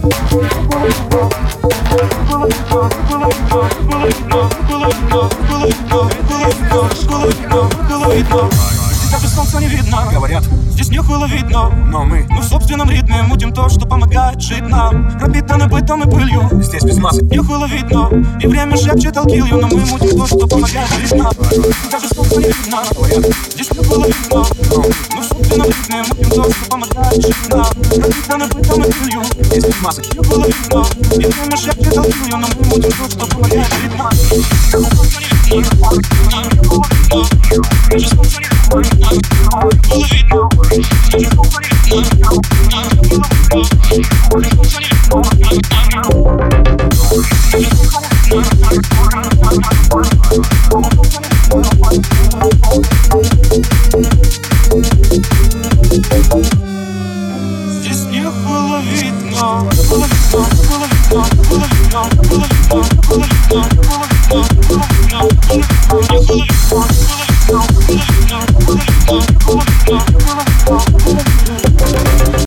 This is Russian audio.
Даже солнца не видно, говорят, здесь не было видно. Но мы в собственном ритме мутим то, что помогает жить нам. Пропитаны бытом и пылью, здесь без масок не было видно. И время шепчет I'll kill you, но мы мутим то, что помогает жить нам. Даже солнца не видно, говорят, здесь не было видно. Но мы в собственном ритме мутим то, что помогает жить нам. Пропитаны бытом и пылью, здесь без масок не было видно. И время шепчет I'll kill you, но мы мутим то, что помогает жить нам. Даже солнца не видно, говорят, здесь не было видно.